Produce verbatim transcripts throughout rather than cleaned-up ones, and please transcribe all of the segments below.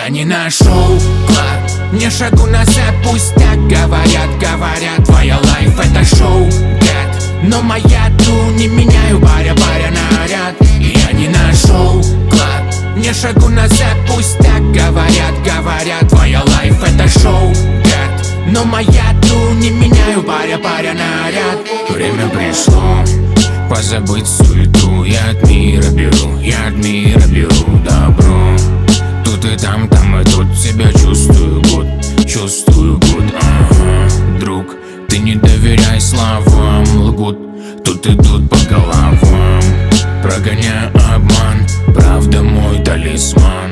я не нашел клад, не шагу назад, пусть так говорят, говорят. Твоя лайф это шоу, get, но моя ту не меняю, баря, баря, наряд. Я не нашел клад, не шагу назад, пусть так говорят, говорят. Твоя лайф это шоу, get, но моя ту не меняю, баря, баря, наряд. Время пришло позабыть суету, я от мира беру, я от мира беру добро. Тут и там, там и тут себя чувствую гуд, чувствую гуд, ага. Друг, ты не доверяй словам, лгут, тут идут по головам. Прогоняю обман, правда мой талисман,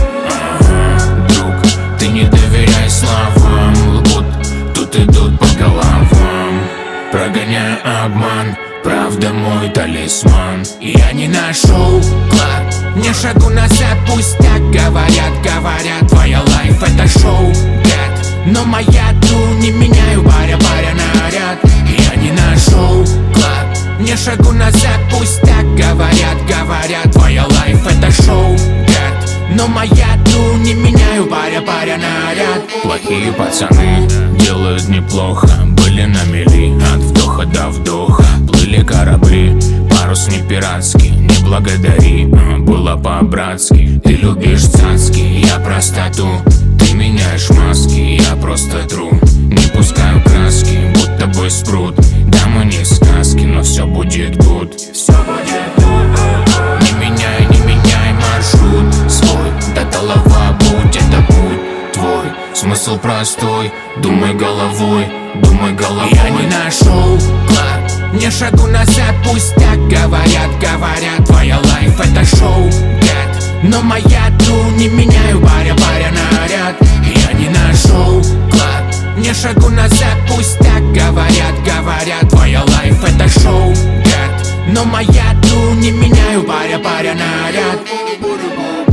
ага. Друг, ты не доверяй словам, лгут, тут идут по головам. Прогоняю обман, правда мой талисман. Я не нашел клад, не шагу назад, пусть так говорят, говорят. Твоя лайф это шоу, get, но моя ту не меняю, баря, баря, наряд. Я не нашел клад, не шагу назад, пусть так говорят, говорят. Твоя лайф это шоу, get, но моя ту не меняю, баря, баря, наряд. Плохие пацаны делают неплохо, были на мели от вдоха до вдоха. Плыли корабли, парус не пиратский, не благодари, было по-братски. Ты любишь цацки, я простоту, ты меняешь маски, я просто тру. Не пускаю краски, будто бы спрут. Да мы не сказки, но все будет гуд, все будет гуд. Не меняй, не меняй маршрут свой, да голова будь, это путь твой. Смысл простой, думай головой, думай головой. Я не нашел клад, не шагу назад, пусть так говорят, говорят. Твоя лайф это шоу, get, но моя ту не меняю, баря, баря, наряд. Я не нашел клад, не шагу назад, пусть так говорят, говорят. Твоя лайф это шоу, get, но моя ту не меняю, баря, баря, наряд.